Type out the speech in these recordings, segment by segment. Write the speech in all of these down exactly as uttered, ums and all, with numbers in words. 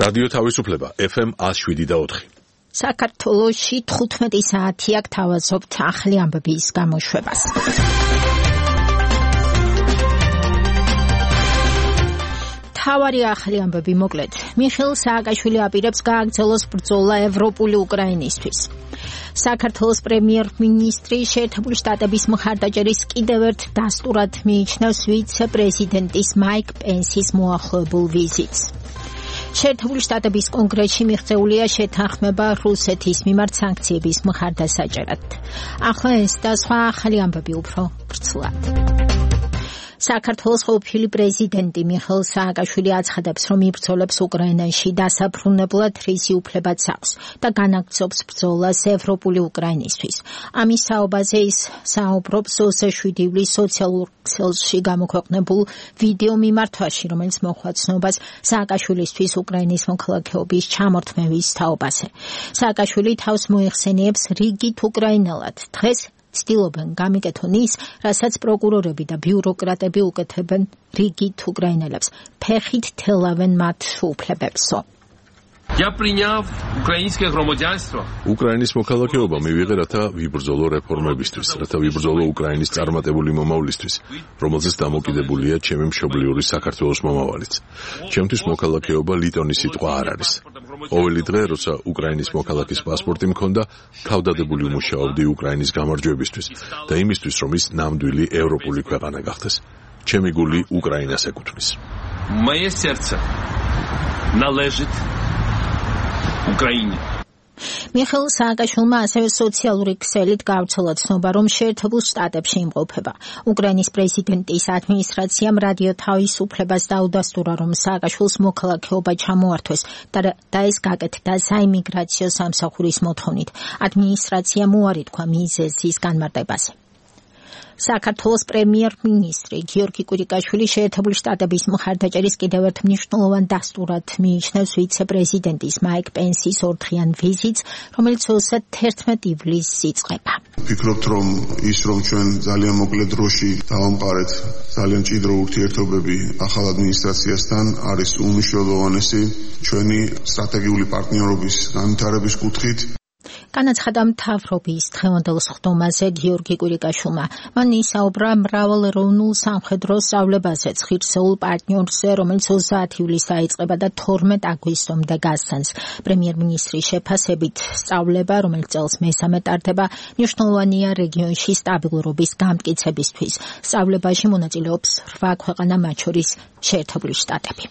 რადიო თავისუფლება ეფ ემ one oh seven და four. საქართველოში თხუთმეტი საათი აქ თავაზობთ ახალი ამბების გამოშვებას. თავარი ახალი ამბები მოკლედ. მიხეილ სააკაშვილი აპირებს გააგრძელოს ბრძოლა ევროპული უკრაინისთვის. საქართველოს პრემიერ-მინისტრი შეერთებული შტატების მხარდაჭერის კიდევ ერთ დასტურად მიიჩნევს ვიცე-პრეზიდენტის მაიკ პენსის მოახლოებულ ვიზიტს. შეერთებული შტატების კონგრესში მიღწეულია შეთანხმება რუსეთის მიმართ სანქციების მხარდასაჭერად. ახლა ეს და სხვა ახალი ამბები უფრო ვრცლად. საქართველოს ყოფილი პრეზიდენტი მიხეილ სააკაშვილი აცხადებს, რომ იბრძოლებს უკრაინაში დასაბრუნებლად რისი უფლებაც აქვს და განაგრძობს ბრძოლას ევროპული უკრაინისთვის. ამის საუბაზე ის საუბრობს ოცდაშვიდი ივლისის სოციალურ ქსელში გამოქვეყნებულ ვიდეო მიმართვაში, რომელიც მოჰყვა ცნობას სააკაშვილისთვის უკრაინის მოქალაქეობის ჩამორთმევის თაობაზე. სააკაშვილი თავს მოიხსენიებს რიგით უკრაინელად. დღეს ცდილობენ გამიკეთონ ის, რასაც პროკურორები და ბიუროკრატები უკეთებენ რიგით უკრაინელებს. ფეხით თელავენ მათ უფლებებსო. Я приняв украинское громадянство. უკრაინის მოქალაქეობა მივიღე, რათა ვიბრძოლო რეფორმებისთვის, რათა ვიბრძოლო უკრაინის წარმატებული მომავლისთვის, რომელზეც დამოკიდებულია ჩემი მშობლიური საქართველოს მომავალიც. ჩემთვის მოქალაქეობა ლიტონის სიტყვა არ არის. ყოველი დღე, როცა უკრაინის მოქალაქის პასპორტი მქონდა, თავდადებული ვმუშაობდი უკრაინის გამარჯვებისთვის და იმისთვის, რომ ის ნამდვილი ევროპული ქვეყანა გახდეს. ჩემი გული უკრაინას ეკუთვნის. Мое сердце належит Украине. მიხეილ სააკაშვილმა ასევე სოციალური ქსელით გავრცელა ცნობა, რომ შეერთებულ შტატებში იმყოფება. უკრაინის პრეზიდენტის ადმინისტრაციამ რადიო თავისუფლებას დაუდასტურა, რომ სააკაშვილს მოქალაქეობა ჩამოართვეს და ეს გაკეთდა საიმიგრაციო სამსახურის მოთხოვნით. ადმინისტრაციამ უარი თქვა მიზეზის განმარტებაზე. საქართველოს პრემიერ-მინისტრი გიორგი კვირიკაშვილი შეერთებული შტატების მხარდაჭერის კიდევ ერთ მნიშვნელოვან დასტურად მიიჩნევს ვიცე-პრეზიდენტის მაიკ პენსის ორდღიან ვიზიტს, რომელიც ოცდაერთი ივლისს იწყება. ვფიქრობთ, რომ ის, რომ ჩვენ ძალიან მოკლე დროში დავამყარეთ ძალიან მჭიდრო ურთიერთობები ახალ ადმინისტრაციასთან, არის უმნიშვნელოვანესი ჩვენი სტრატეგიული პარტნიორობის განვითარების კუთხით. განაცხადა მთავრობის დღევანდელ სხდომაზე გიორგი კვირიკაშვილმა. მან ისაუბრა მრავალეროვნულ სამხედრო სწავლებაზეც ღირსეულ პარტნიორზე, რომელიც ოცდაათი ივლისს დაიწყება და თორმეტ აგვისტომდე გასცემს. პრემიერ-მინისტრის შეფასებით სწავლება, რომელიც წელს მესამე ტარდება, მნიშვნელოვანია რეგიონში სტაბილურობის გამტკიცებისთვის. სწავლებაში მონაწილეობს რვა ქვეყანა, მათ შორის შეერთებული შტატები.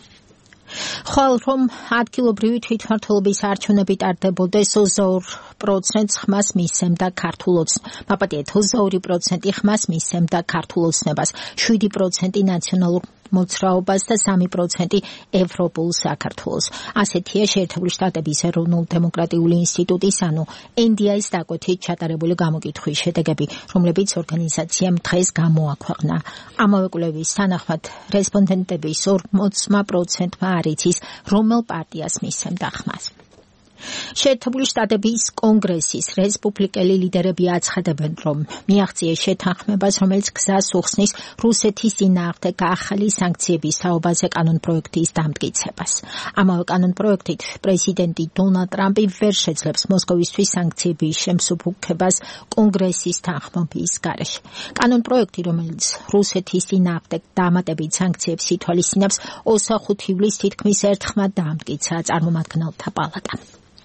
ხვალ რომ ადგილობრივი თვითმმართველობის არჩევნები ტარდებოდეს, ოცდაორ პროცენტს ხმას მისცემდა ქართულ ოცნებას. მაპატიეთ, ოცდაორი პროცენტი ხმას მისცემდა ქართულ ოცნებას, შვიდი პროცენტი ნაციონალურ მოძრაობას და სამი პროცენტი ევროპულ საქართველოს. ასეთია შეერთებული შტატების ეროვნულ-დემოკრატიული ინსტიტუტის, ანუ ენ დი აის დაკვეთით ჩატარებული გამოკითხვის შედეგები, რომლებიც ორგანიზაციამ დღეს გამოაქვეყნა. ამავე კვლევის თანახმად რესპონდენტების ორმოცი პროცენტმა არ იცის, რომელ პარტიას მისცემდა ხმას. შეერთებული შტატების კონგრესის რესპუბლიკელი ლიდერები აცხადებენ, რომ მიაღწიეს შეთანხმებას, რომელიც გზას უხსნის რუსეთის წინააღმდეგ ახალი სანქციების თაობაზე კანონპროექტის დამტკიცებას. ამავე კანონპროექტით პრეზიდენტი დონალდ ტრამპი ვერ შეძლებს მოსკოვისთვის სანქციების შემსუბუქებას კონგრესის თანხმობის გარეშე. კანონპროექტი, რომელიც რუსეთის წინააღმდეგ დამატებით სანქციებს ითვალისწინებს, ოცდახუთი ივლისს თითქმის ერთხმად დაამტკიცა წარმომადგენელთა პალატამ.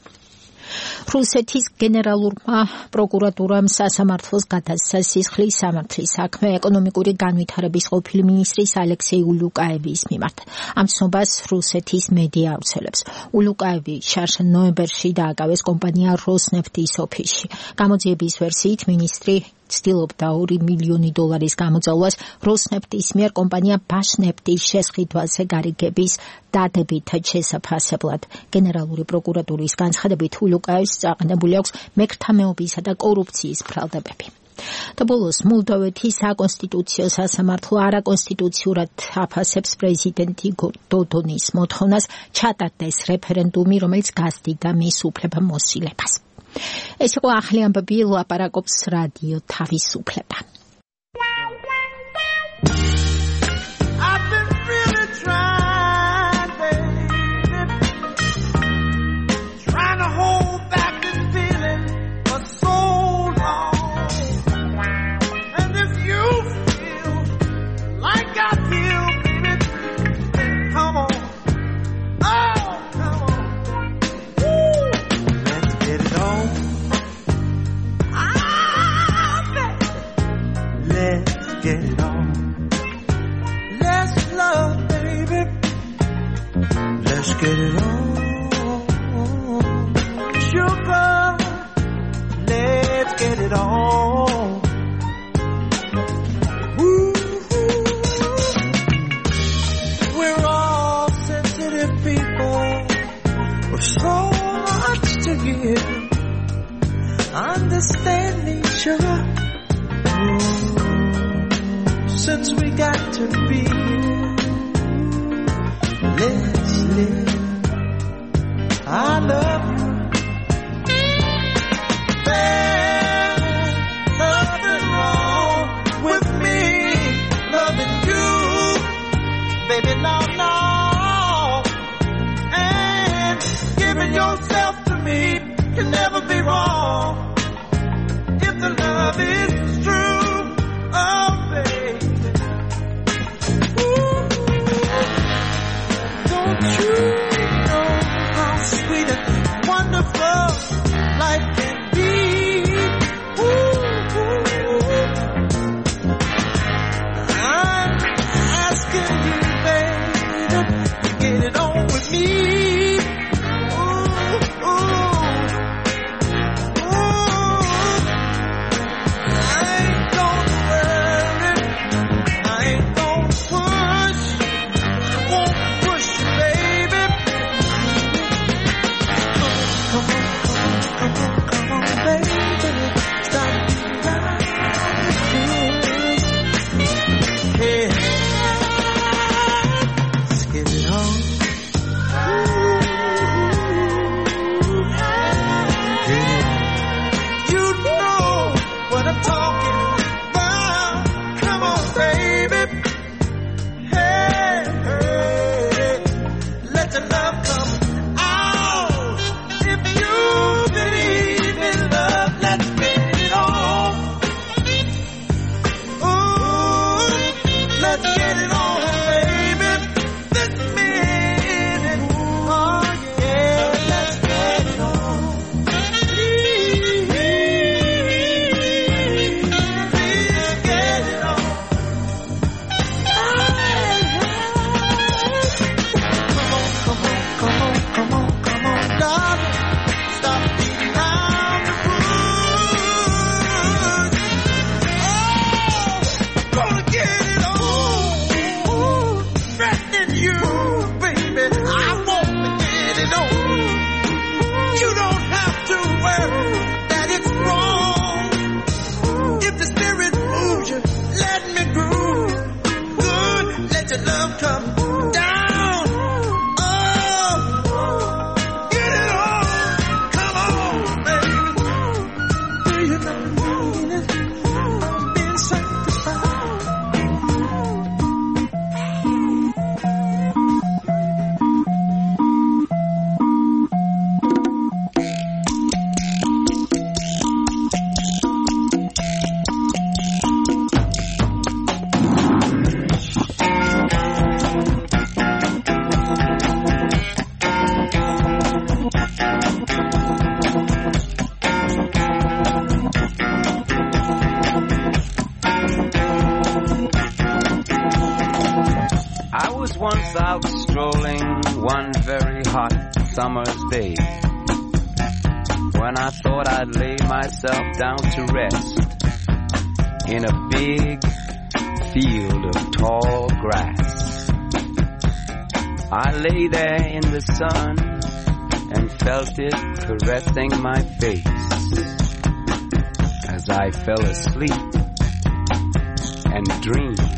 რუსეთის გენერალურმა პროკურატურამ სასამართლოს გადასცა სისხლის სამართლის საქმე ეკონომიკური განვითარების ყოფილი მინისტრის ალექსეი ულუკაევის მიმართ. ამ ცნობას რუსეთის მედია ავრცელებს. ულუკაევი შარშან ნოემბერში დააკავეს კომპანია როსნეფტის ოფისში. გამოძიების ვერსიით მინისტრი ცდილობდა ორი მილიონი დოლარის გამოძალვას როსნეფტის მიერ კომპანია ბაშნეფტის შესყიდვაზე გარიგების დადებითად შესაფასებლად. გენერალური პროკურატურის განცხადებით ულუკაევს წაყენებული აქვს მეკრთამეობისა და კორუფციის ბრალდებები. და ბოლოს მოლდოვეთის საკონსტიტუციო სასამართლო არაკონსტიტუციურად აფასებს პრეზიდენტი დოდონის მოთხოვნას ჩატარდეს რეფერენდუმი, რომელიც გასდიდა მის უფლებამოსილებას. ეს იყო ახალი ამბები, ლაპარაკობს რადიო თავისუფლება. let's get it on. Let's love, baby. Let's get it on. Sugar, let's get it on. Woo. We're all sensitive people with so much to give. Understand me, sugar. Since we got to be, let's live. I love you. There's nothing wrong with me loving you, baby. No, no. And giving yourself to me can never be wrong if the love is true. Oh, baby. Ooh. Don't you know how sweet and wonderful life can be? Ooh. I'm asking you, baby, to get it on with me. Ooh, ooh. Summer's day, when I thought I'd lay myself down to rest in a big field of tall grass. I lay there in the sun and felt it caressing my face as I fell asleep and dreamed.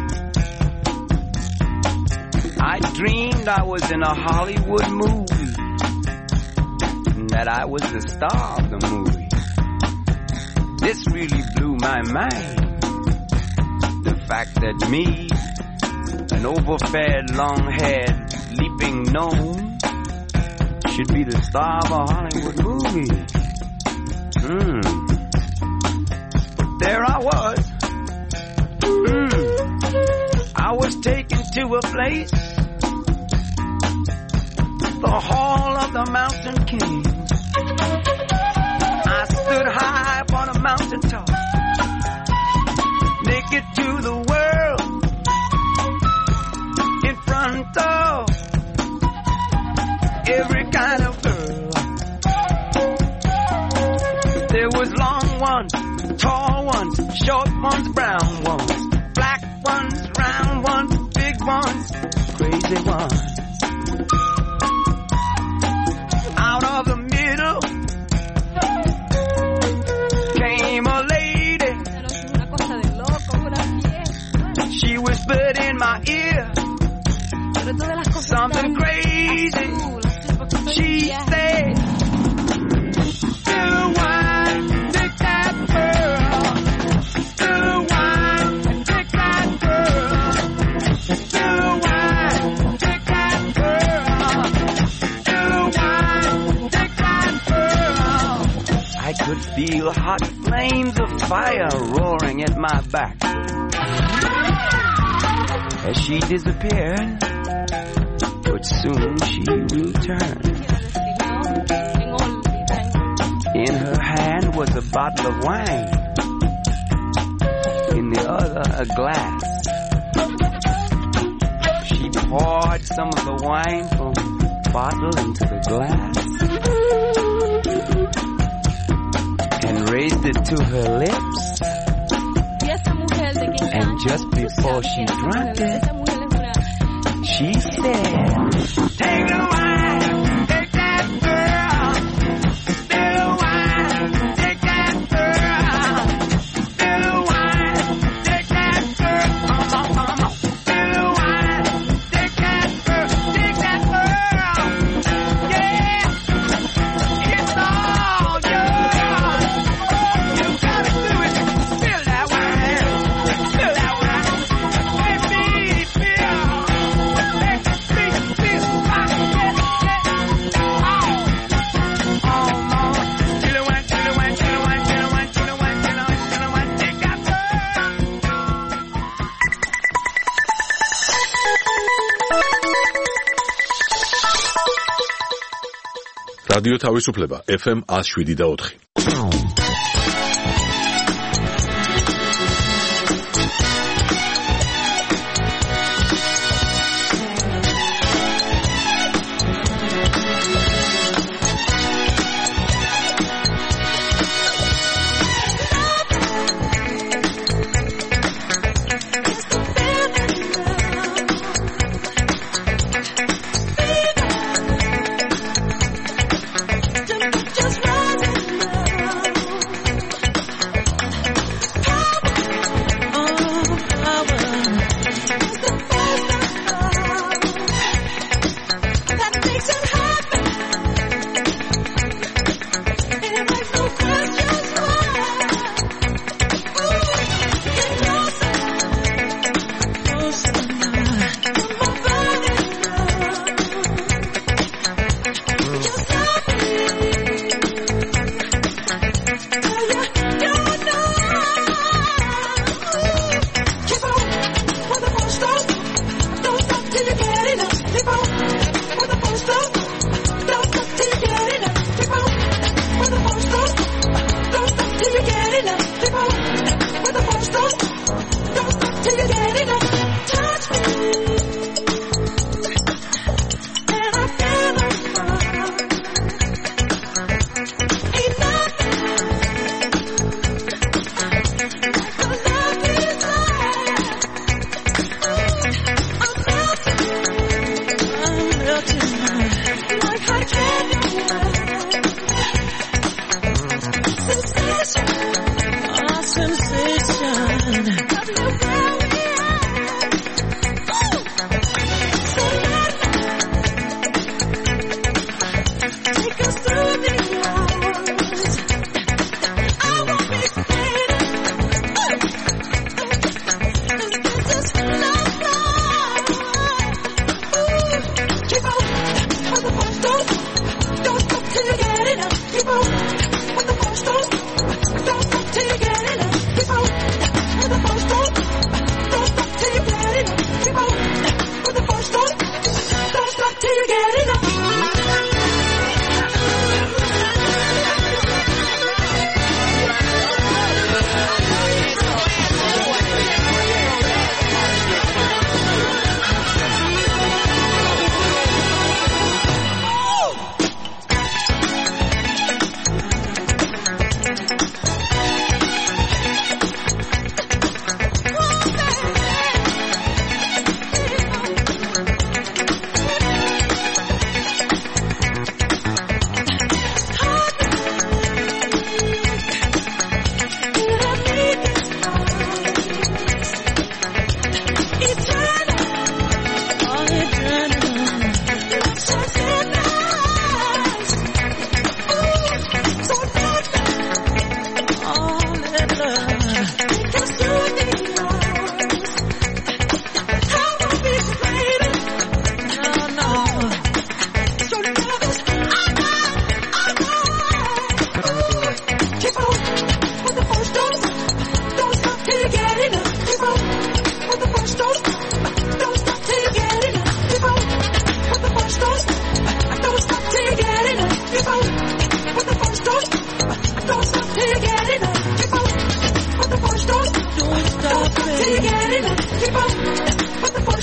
I dreamed I was in a Hollywood movie, that I was the star of the movie. This really blew my mind. The fact that me, an overfed, long-haired, leaping gnome, should be the star of a Hollywood movie. Hmm. But there I was. Hmm. I was taken to a place, the Hall of the Mountain King. I stood high upon a mountain top. They brown ones, black ones, round ones, big ones, crazy ones. Out of the middle came a lady. She whispered in my ear something crazy. She said, "Still wine, take that girl. Still wine, take that girl. Still wine, take that girl. Still wine, take that girl." I could feel hot flames of fire roaring at my back as she disappeared, but soon she returned. In her hand was a bottle of wine, in the other a glass. She poured some of the wine from the bottle into the glass and raised it to her lips. And just before she drank it, she said, "Take the wine, take that girl. Still wine, take that girl. Still wine, take that girl. Come on, come on. Still wine, take that girl, take that girl. Yeah, it's all yours. You gotta do it. Spill that wine, spill that wine. Let me feel. Let me feel. I get it. Oh, oh, Lord. You the one, you the one, you the one, you the one, you the one, you the one, you the one. Take that girl. რადიო თავისუფლება ეფ ემ one oh seven და four. Just rising love.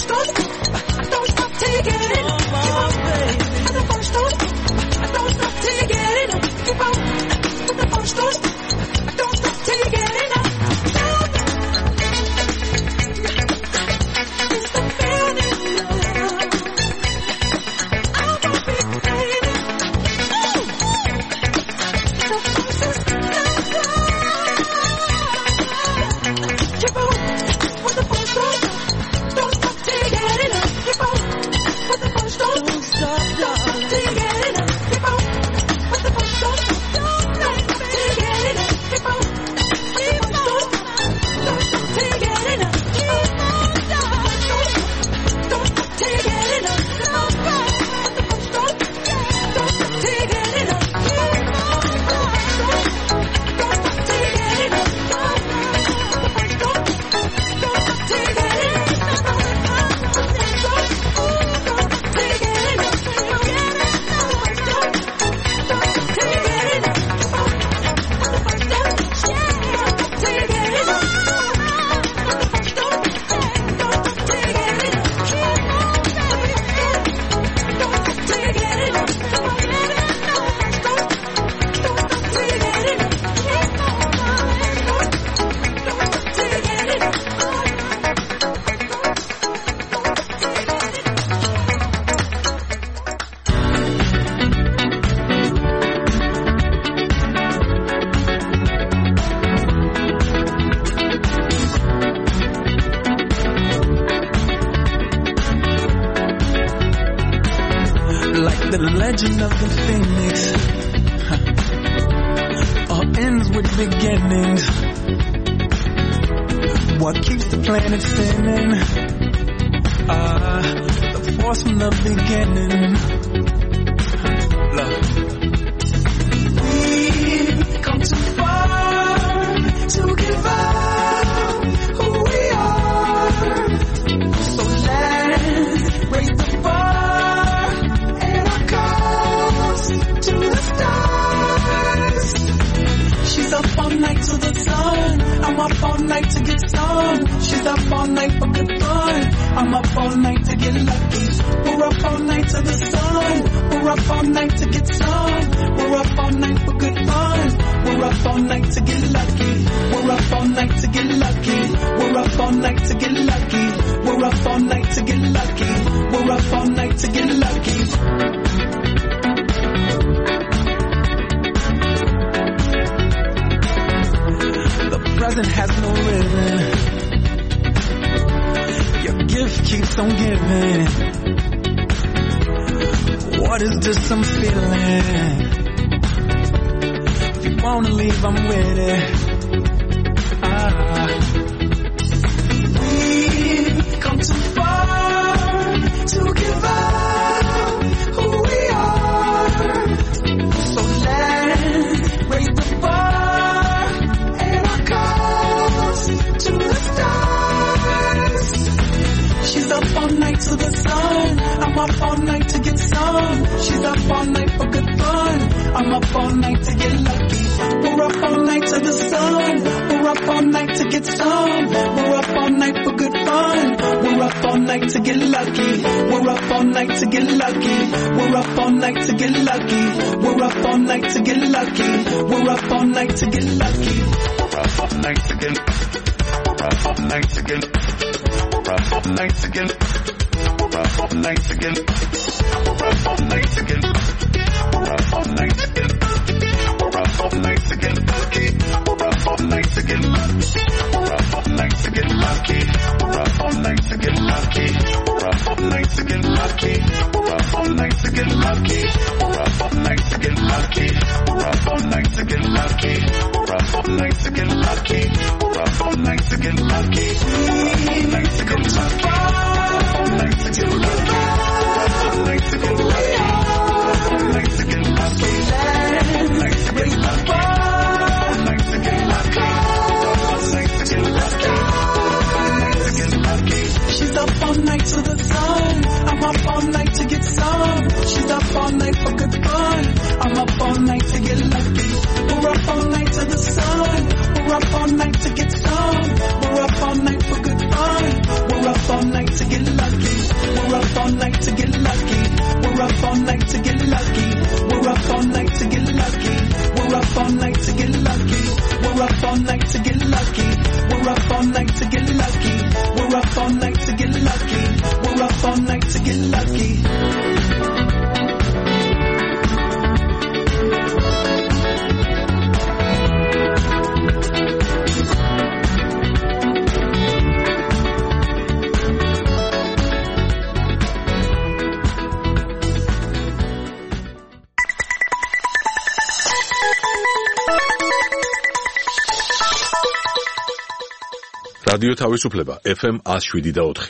the legend of the phoenix huh. all ends with beginnings. What keeps the planet spinning? Ah, uh, the force from the beginning. Love. We've come too far to give up who we are. So let's raise the bar and our cause to the stars. She's up all night to the sun. I'm up all night to get some. She's up all night for good fun. I'm up all night to get lucky. We're up all night to the sun. We're up all night to get some. We're up all night for good fun. We're up all night to get lucky. We're up all night to get lucky. We're up all night to get lucky. We're up all night to get lucky. We're up all night to get lucky. The present has no rhythm. Your gift keeps on giving. What is this I'm feeling? If you wanna leave, I'm with it. Ah. We've come too far to give up who we are. So let's raise the bar and our cause to the stars. She's up all night to the sun. I'm up all night to get some. She's up all night for good fun. I'm up all night to get lucky. We're up all night to the sun. We're up all night to get some. We're up all night for good fun. We're up all night to get lucky. We're up all night to get lucky. We're up all night to get lucky. We're up all night to get lucky. We're up all night to get lucky. We're up all night to get. We're up all night to get. We're up all night to get. We're up all night to get. We're up all night to get. We're up all night to get. We're up all night to get lucky. We're up all night to get lucky. We're up all night to get lucky. We're up all night to get lucky. We're up all night to get lucky. We're up all night to get lucky. We're up all night to get lucky. We're up all night to get lucky. We're up all night to get lucky. We're up all night to get lucky. We're up all night to get lucky. All night to get lucky. All night to get lucky. All night to get lucky. All night to get lucky. All night to get lucky. All night to get lucky. All night to get lucky. She's up all night to the sun. I'm up all night to get some. She's up all night for good fun. I'm up all night to get lucky. We're up all night to the sun. We're up all night to get some. We're up all night for good რადიო თავისუფლება ეფ ემ one oh seven და four.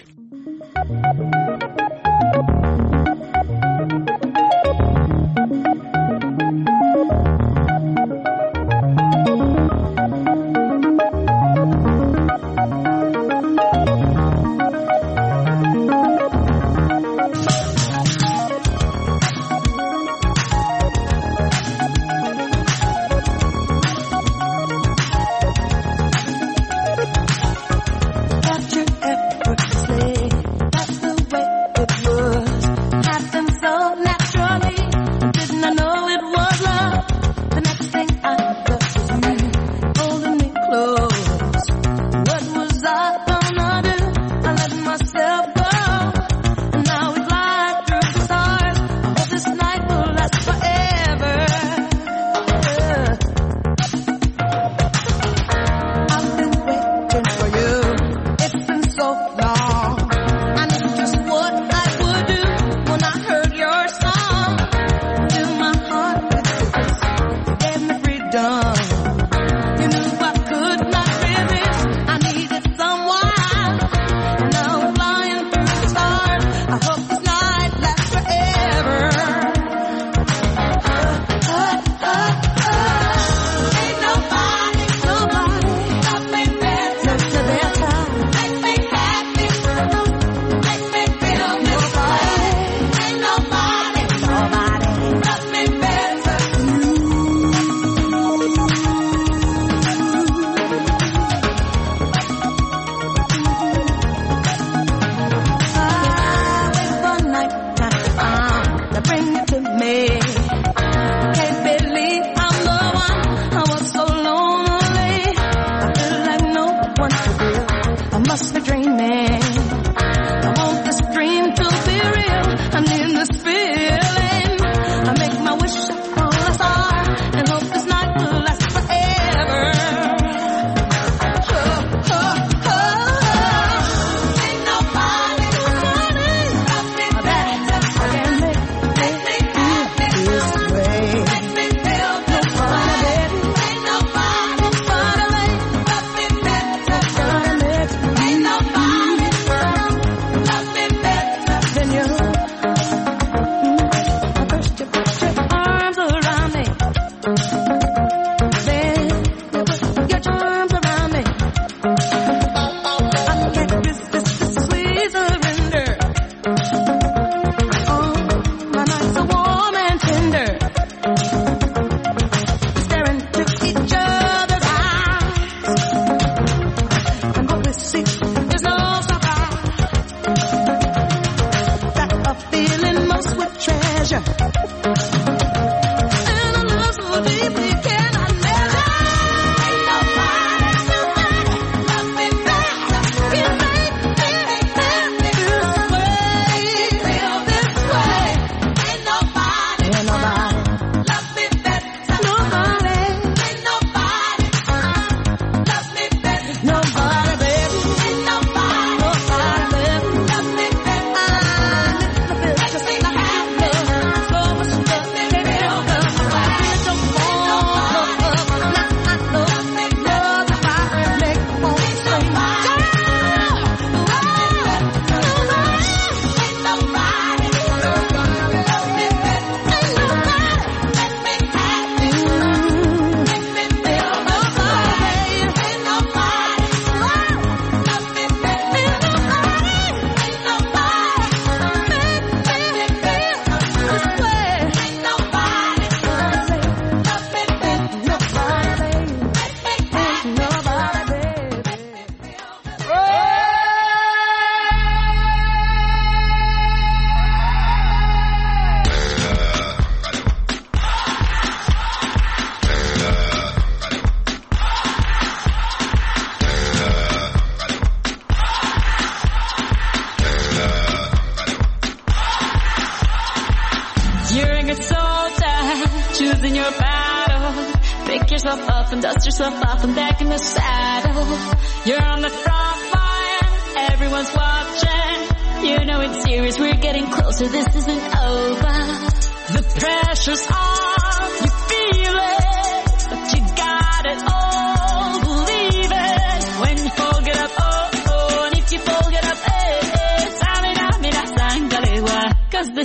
choosing your battle. Pick yourself up and dust yourself off and back in the saddle. You're on the front line, everyone's watching. You know it's serious, we're getting closer, this isn't over. The pressure's on, you feel it, but you got it all, believe it. When you fold it up, oh.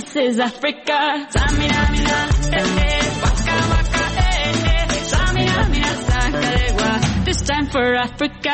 This is Africa. Samina, mina, eh, eh, waka, waka, eh, eh. Samina, mina, sakarewa. This time for Africa.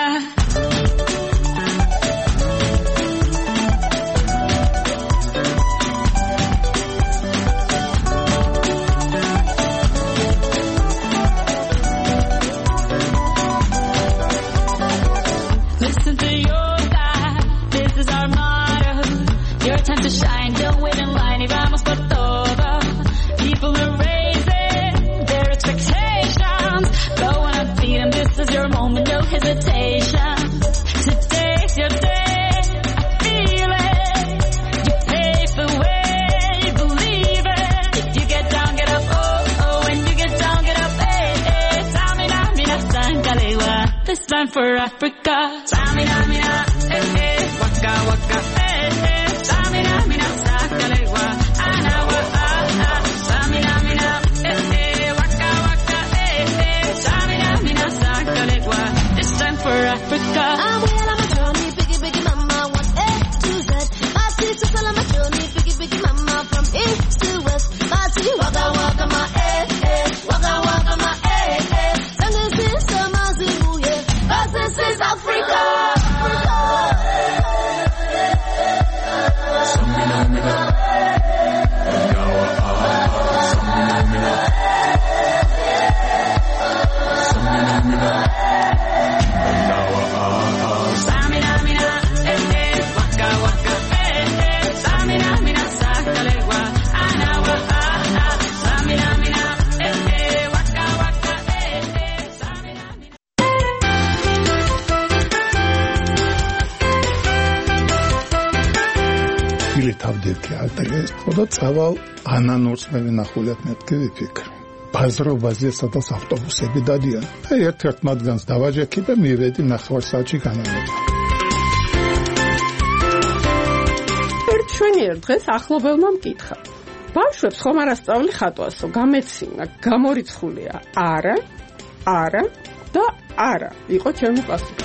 Listen to your God, this is our motto. Your time to shine, don't wait in line, y vamos por todo. People are raising their expectations. Go on and feed them, this is your moment, no hesitation. Today's your day, I feel it. You pave the way, believe it. If you get down, get up, oh, oh. When you get down, get up, hey, hey. Samina, mina, sangalewa. This time for Africa. Samina, mina, eh, eh. Waka, waka, eh, eh. Samina, mina, sangalewa. Anawa, ah, ah. Samina, mina, eh, eh. Waka, waka, eh, eh. Samina, mina, sangalewa. This time for Africa. I'm well on my journey, biggie, biggie mama, one A to Z. My sister's all on my journey, biggie, biggie mama, from east to west. My city, waka, waka, my eh, eh. Waka, waka, my eh, eh. Sanga sister, my Zulu, yeah. 'Cause this is Africa. Samina, mina, eh, eh. Waka, waka, eh, eh. Samina, mina, sangalewa. Anawa, ah, ah. Samina, mina, eh, eh. Waka, waka, eh, eh. Samina, mina. ილეთავდეთ ალტეგეს ხოდა წავალ ანანურს მე ვინახულებ მეთქი ვიფიქრე ბაზრობაზე სადაც ავტობუსები დადიან და ერთ-ერთ მათგანს დავაჯექი და მივედი ნახევარსაათში განამება ერთ შვენიერ დღეს ახლობელმა მკითხა ბავშვებს ხომ არ ასწავლი ხატვასო გამეცინა გამორიცხულია არა არა და არა იყო ჩემი პასუხი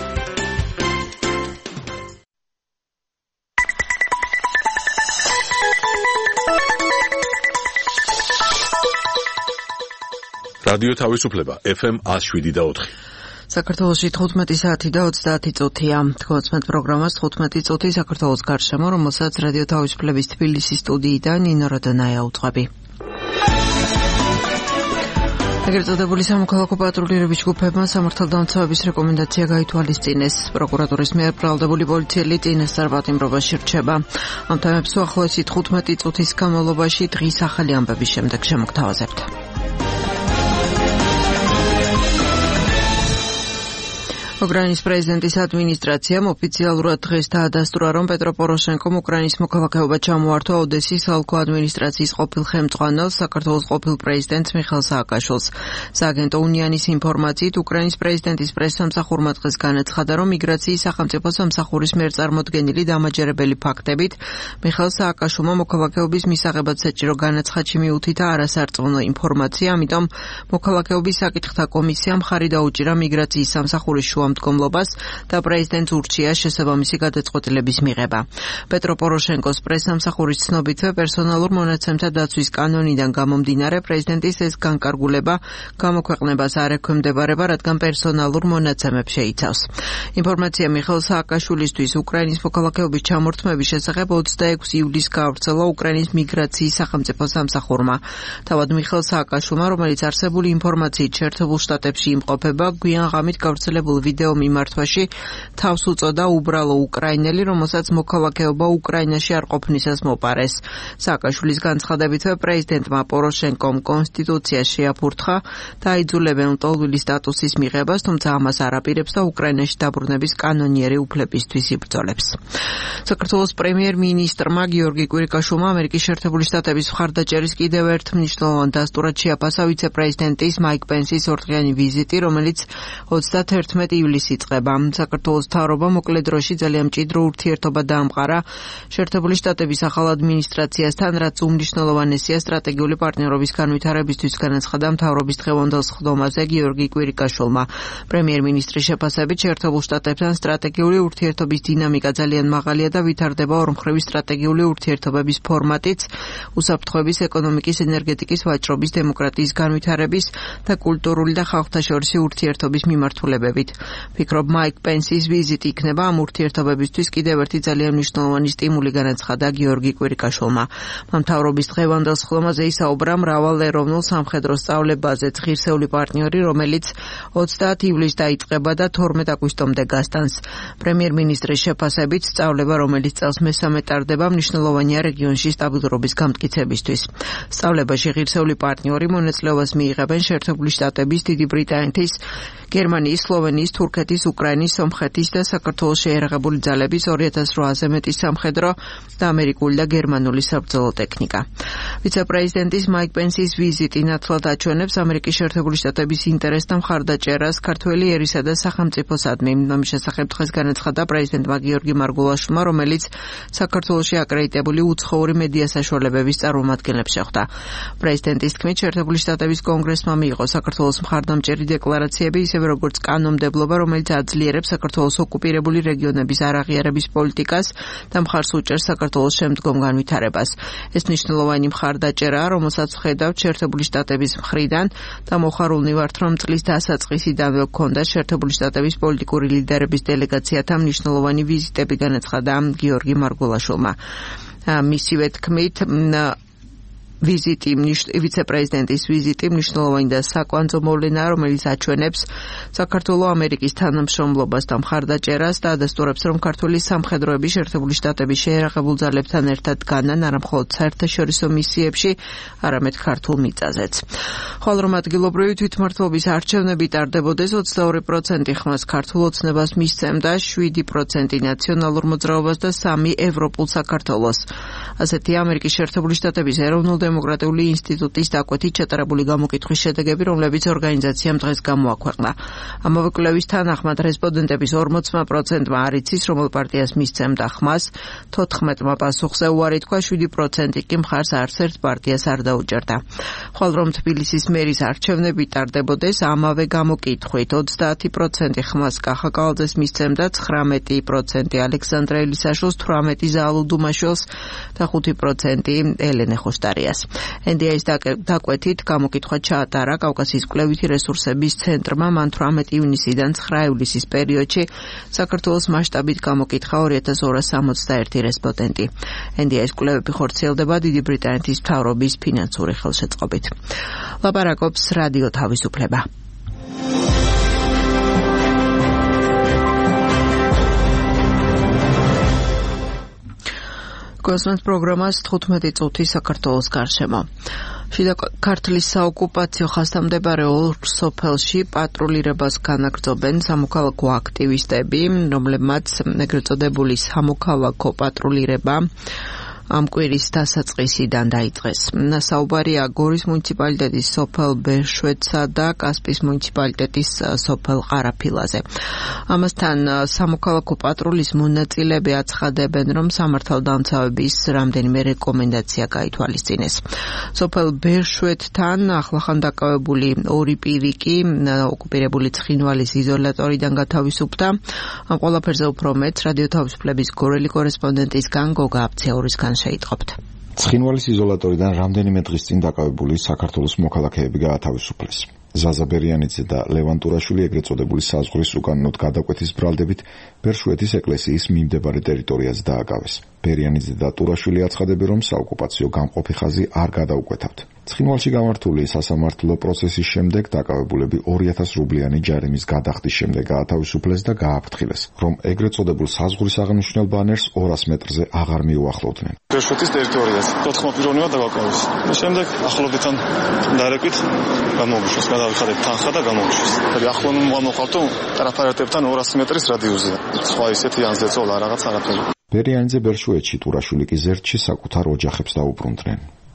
რადიო თავისუფლება ეფ ემ one oh seven და four. საქართველოში თხუთმეტი საათი და ოცდაათი წუთია. თქოსმეთ პროგრამას თხუთმეტი წუთი საქართველოს გარშემო, რომელსაც რადიო თავისუფლების თბილისის სტუდიიდან ნინო როდონაია უძღვები. ეგრეთ წოდებული სამოქალაქო პატრულირების ჯგუფებმა სამართალდამცავების რეკომენდაცია გაითვალისწინეს. პროკურატურის მიერ ბრალდებული პოლიციელი წინასწარ პატიმრობაში რჩება. ამ თემებს უახლოესი თხუთმეტი წუთის განმავლობაში დღის ახალი ამბების შემდეგ შემოგთავაზებთ. უკრაინის პრეზიდენტის ადმინისტრაციამ ოფიციალურად დღეს დაადასტურა, რომ პეტრო პოროშენკომ უკრაინის მოქალაქეობა ჩამოართვა ოდესის ალკო ადმინისტრაციის ყოფილ ხელმძღვანელს, საქართველოს ყოფილ პრეზიდენტს მიხეილ სააკაშვილს. სააგენტო უნიანის ინფორმაციით, უკრაინის პრეზიდენტის პრესსამსახურმა დღეს განაცხადა, რომ მიგრაციის სახელმწიფო სამსახურის მიერ წარმოდგენილი დამაჯერებელი ფაქტებით მიხეილ სააკაშვილმა მოქალაქეობის მისაღებად საჭირო განაცხადში მიუთითა არასარწმუნო ინფორმაცია, ამიტომ მოქალაქეობის საკითხთა კომისიამ ხარი დაუჭირა მიგრაციის სამსახურის შუა მდგომლობას და პრეზიდენტს ურჩია შესაბამისი გადაწყვეტილების მიღება. პეტრო პოროშენკოს პრესსამსახურის ცნობითვე პერსონალურ მონაცემთა დაცვის კანონიდან გამომდინარე პრეზიდენტის ეს განკარგულება გამოქვეყნებას არ ექვემდებარება, რადგან პერსონალურ მონაცემებს შეიცავს. ინფორმაცია მიხეილ სააკაშვილისთვის უკრაინის მოქალაქეობის ჩამორთმების შესახებ ოცდაექვსი ივლისს გაავრცელა უკრაინის მიგრაციის სახელმწიფო სამსახურმა. თავად მიხეილ სააკაშვილმა, რომელიც არსებული ინფორმაციით შეერთებულ შტატებში იმყოფება, გვიან ღამით გავრცელებულ ვიდეო მიმართვაში თავს უწოდა უბრალო უკრაინელი, რომელსაც მოქალაქეობა უკრაინაში არ ყოფნისას მოპარეს. სააკაშვილის განცხადებითვე პრეზიდენტმა პოროშენკომ კონსტიტუცია შეაფურთხა და აიძულებენ ლტოლვილი სტატუსის მიღებას, თუმცა ამას არ აპირებს და უკრაინაში დაბრუნების კანონიერი უფლებისთვის იბრძოლებს. საქართველოს პრემიერ-მინისტრმა გიორგი კვირიკაშვილმა ამერიკის შეერთებული შტატების მხარდაჭერის კიდევ ერთ მნიშვნელოვან დასტურად შეაფასა ვიცე-პრეზიდენტის მაიკ პენსის ორდღიანი ვიზიტი, რომელიც ოცდათერთმეტი ივლისს თბილისის იწყება. საქართველოს მთავრობა მოკლე დროში ძალიან მჭიდრო ურთიერთობა დაამყარა შეერთებული შტატების ახალ ადმინისტრაციასთან, რაც უმნიშვნელოვანესია სტრატეგიული პარტნიორობის განვითარებისთვის, განაცხადა მთავრობის დღევანდელ სხდომაზე გიორგი კვირიკაშვილმა. პრემიერ-მინისტრის შეფასებით შეერთებულ შტატებთან სტრატეგიული ურთიერთობის დინამიკა ძალიან მაღალია და ვითარდება ორმხრივი სტრატეგიული ურთიერთობების ფორმატიც, უსაფრთხოების, ეკონომიკის, ენერგეტიკის, ვაჭრობის, დემოკრატიის განვითარების და კულტურული და ხალხთაშორისი ურთიერთობის მიმართულებებით. ფიქრობ, მაიკ პენსის ვიზიტი იქნება ამ ურთიერთობებისთვის კიდევ ერთი ძალიან მნიშვნელოვანი სტიმული, განაცხადა გიორგი კვირიკაშვილმა. მთავრობის დღევანდელ სხდომაზე ისაუბრა მრავალ ეროვნულ სამხედრო სწავლებაზე ღირსეული პარტნიორი, რომელიც ოცდაათ ივლისს დაიწყება და თორმეტ აგვისტომდე გასტანს. პრემიერ-მინისტრის შეფასებით სწავლება, რომელიც წელს მესამე ტარდება, მნიშვნელოვანია რეგიონში სტაბილურობის გამტკიცებისთვის. სწავლებაში ღირსეული პარტნიორი მონაწილეობას მიიღებენ შეერთებული შტატების, დიდი ბრიტანეთის, გერმანიის, სლოვენიის, თურქეთის, უკრაინის, სომხეთის და საქართველოს შეიარაღებული ძალების ორი ათას რვააზე მეტი სამხედრო და ამერიკული და გერმანული საბრძოლო ტექნიკა. ვიცე-პრეზიდენტის მაიკ პენსის ვიზიტი ნათლად აჩვენებს ამერიკის შეერთებული შტატების ინტერესს და მხარდაჭერას ქართველი ერისა და სახელმწიფოსადმი. ამის შესახებ დღეს განაცხადა პრეზიდენტმა გიორგი მარგულაშვილმა, რომელიც საქართველოში აკრედიტებული უცხოური მედია საშუალებების წარმომადგენლებს შეხვდა. პრეზიდენტის თქმით, შეერთებული შტატების კონგრესმა მიიღო საქართველოს მხარდამჭერი დეკლარაციები, ისევე როგორც კანონმდებლობა, რომელიც აძლიერებს საქართველოს ოკუპირებული რეგიონების არაღიარების პოლიტიკას და მხარს უჭერს საქართველოს შემდგომ განვითარებას. ეს მნიშვნელოვანი მხარდაჭერაა, რომელსაც ვხედავთ შეერთებული შტატების მხრიდან და მოხარულნი ვართ, რომ წლის დასაწყისიდანვე გქონდა შეერთებული შტატების პოლიტიკური ლიდერების დელეგაციათა მნიშვნელოვანი ვიზიტები, განაცხადა გიორგი მარგულაშვილმა. მისივე თქმით, ვიზიტი, ვიცე-პრეზიდენტის ვიზიტი მნიშვნელოვანი და საკვანძო მოვლენაა, რომელიც აჩვენებს საქართველოს ამერიკის თანამშრომლობას და მხარდაჭერას და ადასტურებს, რომ ქართული სამხედროები შეერთებული შტატების შეიარაღებულ ძალებთან ერთად დგანან არა მხოლოდ საერთაშორისო მისიებში, არამედ ქართულ მიწაზეც. ხოლო რომ ადგილობრივი თვითმმართველობის არჩევნები ტარდებოდეს, ოცდაორი პროცენტი ხმას ქართულ ოცნებას მისცემდა, შვიდი პროცენტი ნაციონალურ მოძრაობას და სამი ევროპულ საქართველოს. ასეთი ამერიკის შეერთებული შტატების ეროვნულ დემოკრატიული ინსტიტუტის დაკვეთით ჩატარებული გამოკითხვის შედეგები, რომლებიც ორგანიზაციამ დღეს გამოაქვეყნა. ამავე კვლევის თანახმად რესპონდენტების ორმოცმა პროცენტმა არ იცის, რომელ პარტიას მისცემდა ხმას, თოთხმეტმა პასუხზე უარი თქვა, შვიდი პროცენტი კი მხარს არც ერთ პარტიას არ დაუჭერდა. ხოლო რომ თბილისის მერის არჩევნები ტარდებოდეს, ამავე გამოკითხვით ოცდაათი პროცენტი ხმას კახა კალაძეს მისცემდა, ცხრამეტი პროცენტი ალექსანდრე ელისაშვილს, თვრამეტი ზაალუ დუმაშვილს და ხუთი პროცენტი ელენე ხოშტარიას. ენ დი ეის დაკვეთით გამოკითხვა ჩაატარა კავკასიის კვლევითი რესურსების ცენტრმა, მან თვრამეტი ივნისიდან ცხრა ივლისის პერიოდში საქართველოს მასშტაბით გამოკითხა ორი ათას ორას სამოცდაერთი რესპონდენტი. ენ დი ეის კვლევები ხორციელდება დიდი ბრიტანეთის მთავრობის ფინანსური ხელშეწყობით. ლაპარაკობს რადიო თავისუფლება. კოსმოს პროგრამას თხუთმეტი წუთი საქართველოს გარშემო. შიდა ქართლის საოკუპაციო ხასთამდებარე ორ სოფელში პატრულირებას განაგრძობენ სამოქალაქო აქტივისტები, რომლებმაც ეგრეთ წოდებული სამოქალაქო პატრულირება ამ კვირის დასაწყისიდან დაიწყეს. საუბარია გორის მუნიციპალიტეტის სოფელ ბერშვეთსა და კასპის მუნიციპალიტეტის სოფელ ყარაფილაზე. ამასთან სამოქალაქო პატრულის მონაწილეები აცხადებენ, რომ სამართალდამცავების რამდენიმე რეკომენდაცია გაითვალისწინეს. სოფელ ბერშვეთთან ახლახან დაკავებული ორი პირი კი ოკუპირებული ცხინვალის იზოლატორიდან გათავისუფლდა. ამ ყველაფერზე უფრო მეტს რადიო თავისუფლების გორელი კორესპონდენტისგან გოგა აფცეურისგან შეიტყობთ. ცხინვალის იზოლატორიდან რამდენიმე დღის წინ დაკავებული საქართველოს მოქალაქეები გაათავისუფლეს. ზაზა ბერიანიძე და ლევან ტურაშვილი ეგრეთ წოდებული საზღვრის უკანონოდ გადაკვეთის ბრალდებით ბერშვეთის ეკლესიის მიმდებარე ტერიტორიაზე დააკავეს. ბერიანიძე და ტურაშვილი აცხადებენ, რომ საოკუპაციო გამყოფი ხაზი არ გადაუკვეთავთ. ცხინვალში გამართული სასამართლო პროცესის შემდეგ დაკავებულები ორი ათას რუბლიანი ჯარიმის გადახდის შემდეგ გაათავისუფლეს და გააფრთხილეს, რომ ეგრეთ წოდებულ საზღვრის აღნიშნულ ბანერს ორას მეტრზე აღარ მიუახლოვდნენ. ბერშვეთის ტერიტორიაზე ოთხმა პიროვნებმა დაგაკავეს. შემდეგ ახლობდიდან დარეკვით გამოვიშვეს, გადავიხადეთ თანხა და გამოვიშვეს. ახლო მოყავთ ტრაფარეტებთან ორასი მეტრის რადიუსზე. სხვა ისეთი ანზეწოლა რაღაც არაფერი. ბერიანიძე ბერშვეთში, ტურაშვილი კი ზერთში საკუთარ ოჯახებს დაუბრუნდნენ.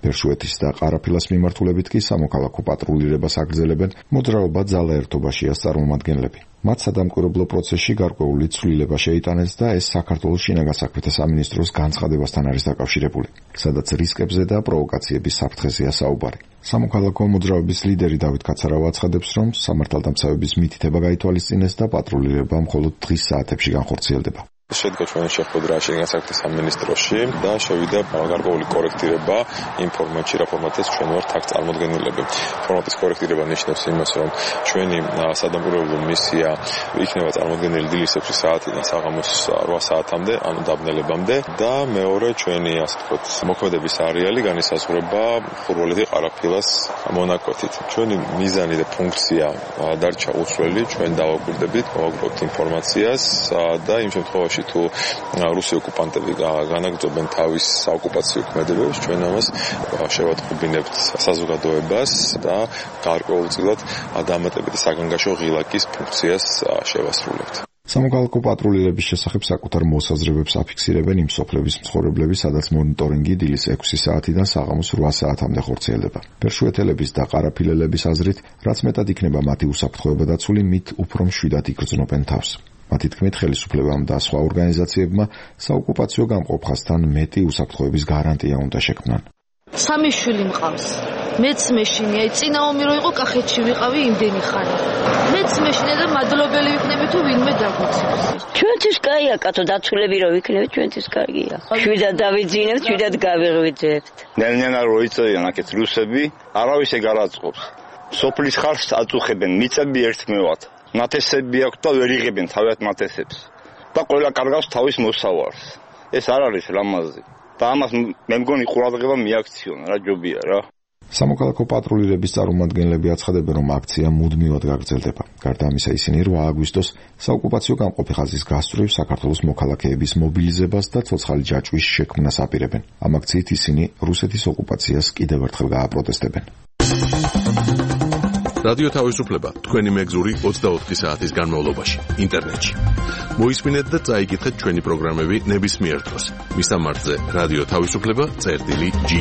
ბერშუეთის და ყარაფილას მიმართულებით კი სამოქალაქო პატრულირებას აგრძელებენ მოძრაობა ძალა ერთობაშიას წარმომადგენლები. მათ სადამკვირვებლო პროცესში გარკვეული ცვლილება შეიტანეს და ეს საქართველოს შინაგან საქმეთა სამინისტროს განცხადებასთან არის დაკავშირებული, სადაც რისკებზე და პროვოკაციების საფრთხეზეა საუბარი. სამოქალაქო მოძრაობის ლიდერი დავით კაცარავა აცხადებს, რომ სამართალდამცავების მითითება გაითვალისწინეს და პატრულირება მხოლოდ დღის საათებში განხორციელდება. შედგა ჩვენი შეხვედრა შინაგან საქმეთა სამინისტროში და შევიდა გარკვეული კორექტირება იმ ფორმატში, რა ფორმატიც ჩვენ ვართ აქ წარმოდგენილები. ფორმატის კორექტირება ნიშნავს იმას, რომ ჩვენი სადამკვირვებლო მისია იქნება წარმოდგენილი დილის ექვსი საათიდან საღამოს რვა საათამდე, ანუ დაბნელებამდე და მეორე ჩვენი, ასე ვთქვათ, მოქმედების არეალი განისაზღვრება ხურვალეთი ყარაფილას მონაკვეთით. ჩვენი მიზანი და ფუნქცია დარჩა უცვლელი, ჩვენ დავაკვირდებით, მოვაგროვებთ ინფორმაციას და იმ შემთხვევაში თუ რუსი ოკუპანტები განაგრძობენ თავის საოკუპაციო ქმედებებს, ჩვენ ამას შევატყობინებთ საზოგადოებას და გარკვეულწილად დამატებითი საგანგაშო ღილაკის ფუნქციას შევასრულებთ. სამოქალაქო პატრულირების შესახებ საკუთარ მოსაზრებებს აფიქსირებენ იმ სოფლების მცხოვრებლები, სადაც მონიტორინგი დილის ექვსი საათიდან საღამოს რვა საათამდე ხორციელდება. ბერშუეთელების და ყარაფილელების აზრით, რაც მეტად იქნება მათი უსაფრთხოება დაცული, მით უფრო მშვიდად იგრძნობენ თავს. მათი თქმით, ხელისუფლებამ და სხვა ორგანიზაციებმა საოკუპაციო გამყოფხასთან მეტი უსაფრთხოების გარანტია უნდა შექმნან. სამი შვილი მყავს. მეც მეშინია, წინა ომი რო იყო კახეთში ვიყავი იმდენი ხანი. მეც მეშინია და მადლობელი ვიქნები თუ ვინმე დაგვიცავს. ჩვენთვის კაია, კაცო, დაცულები რო ვიქნები, ჩვენთვის კაია. შვიდად დავიძინებთ, შვიდად გავიღვიძებთ. ნელ-ნელა რო იწერიან აქეთ რუსები, არავის ეგ არ აწყობს. სოფლის ხარს აწუხებენ, მიწები ერთმევად. ნათესები აქვს და ვერ იღებენ თავად ნათესებს და ყველა კარგავს თავის მოსავარს. ეს არ არის ლამაზი და ამას მე მგონი ყურადღება მიაქციონ რა ჯობია რა. სამოქალაქო პატრულირების წარმომადგენლები აცხადებენ, რომ აქცია მუდმივად გაგრძელდება. გარდა ამისა, ისინი რვა აგვისტოს საოკუპაციო გამყოფი ხაზის გასწვრივ საქართველოს მოქალაქეების მობილიზებას და ცოცხალი ჯაჭვის შექმნას აპირებენ. ამ აქციით ისინი რუსეთის ოკუპაციას კიდევ ერთხელ გააპროტესტებენ. რადიო თავისუფლება თქვენი მეგზური ოცდაოთხი საათის განმავლობაში ინტერნეტში. მოისმინეთ და წაიკითხეთ ჩვენი პროგრამები ნებისმიერ დროს. მისამართზე რადიო თავისუფლება წერტილი ჯი.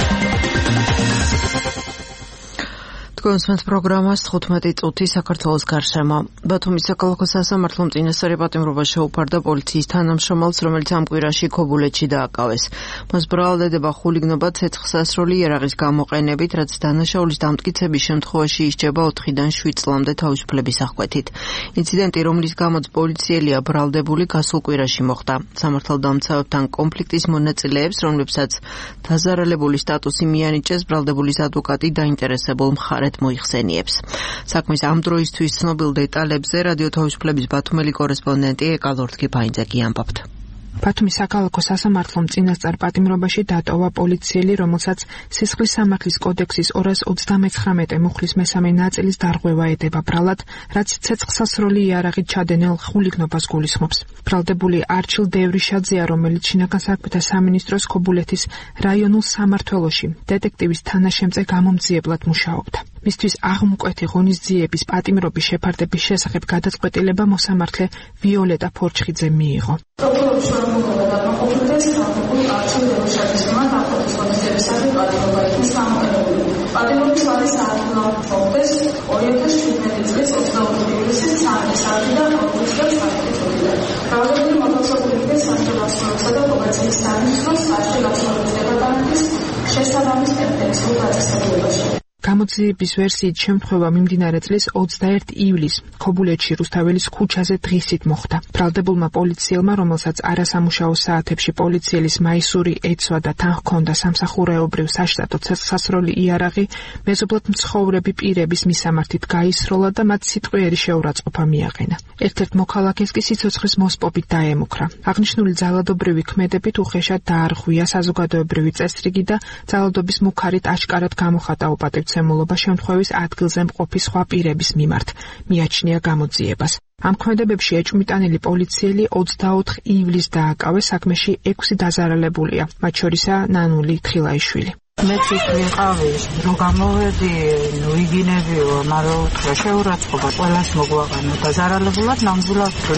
თქვენს პროგრამას თხუთმეტი წუთი საქართველოს გარშემო. ბათუმის საქალაქო სასამართლო მწინასწარი პატიმრობა შეუფარდა პოლიციის თანამშრომელს, რომელიც ამ კვირაში ქობულეთში დააკავეს. მას ბრალდება ხულიგნობა ცეცხლსასროლი იარაღის გამოყენებით, რაც დანაშაულის დამტკიცების შემთხვევაში ისჯება ოთხიდან შვიდ წლამდე თავისუფლების აღკვეთით. ინციდენტი, რომლის გამოც პოლიციელია ბრალდებული, გასულ კვირაში მოხდა. სამართალდამცავებთან კონფლიქტის მონაწილეებს, რომლებსაც დაზარალებული სტატუსი მიანიჭეს, ბრალდებულის ადვოკატი დაინტერესებულ მხარეს მოიხსენიებს. საქმის ამ დროისთვის ცნობილ დეტალებზე რადიო თავისუფლების ბათუმელი კორესპონდენტი ეკალორთგი ფაინძეკი ამბობთ. ბათუმის საქალაქო სასამართლომ წინასწარ პატიმრობაში დატოვა პოლიციელი, რომელსაც სისხლის სამართლის კოდექსის ორას ოცდამეცხრამეტე მუხლის მესამე ნაწილის დარღვევა ედება ბრალად, რაც ცეცხლსასროლი იარაღით ჩადენილ ხულიგნობას გულისხმობს. ბრალდებული არჩილ დევრიშაძეა, რომელიც შინაგან საქმეთა სამინისტროს ქობულეთის რაიონულ სამმართველოში დეტექტივის თანაშემწე გამომძიებლად მუშაობდა. მისთვის აღმკვეთი ღონისძიების პატიმრობის შეფარდების შესახებ გადაწყვეტილება მოსამართლე ვიოლეტა ფორჩხიძემ მიიღო. პროკურორის შრომობა დაკმაყოფილდეს თავმოყრილ არჩილ დევრიშაძის მიმართ აღკვეთის ღონისძიებისადმი პატიმრობა იქნის გამოყენებული. პატიმრობის ვადის საათუნა მოხდეს ორი ათას შვიდმეტი წლის ოცდაოთხი ივლისის სამი საათიდან ოქროს და სამი წუთიდან. ბრალდებული მოთავსებული იქნეს სასამართლოსა და პრობაციის სამინისტროს სასჯელ აბსოლუტის დეპარტამენტის შესაბამის კომპლექსურ დაწესებულებაში. გამოძიების ვერსიით შემთხვევა მიმდინარე წლის ოცდაერთი ივლისს ქობულეთში რუსთაველის ქუჩაზე დღისით მოხდა. ბრალდებულმა პოლიციელმა, რომელსაც არასამუშაო საათებში პოლიციელის მაისური ეცვა და თან ჰქონდა სამსახურეობრივ საშტატო ცეცხლსასროლი იარაღი, მეზობლად მცხოვრები პირების მისამართით გაისროლა და მათ სიტყვიერი შეურაცხყოფა მიაყენა. ერთ-ერთ მოქალაქეს კი სიცოცხლის მოსპობით დაემუქრა. აღნიშნული ძალადობრივი ქმედებით უხეშად დაარღვია საზოგადოებრივი წესრიგი და ძალადობის მუქარით აშკარად გამოხატა უპატივცემულობა შემთხვევის ადგილზე მყოფი სხვა პირების მიმართ, მიაჩნია გამოძიებას. ამ ქმედებებში ეჭვმიტანილი პოლიციელი ოცდაოთხ ივლისს დააკავეს, საქმეში ექვსი დაზარალებულია, მათ შორისაა ნანული თხილაიშვილი. მე ვიყავი, რომ გამოვედი, ვიგინებიო, მაგრამ უთხრა შეურაცხყოფა, ყველას მოგვაყენა დაზარალებულად ნამდვილად და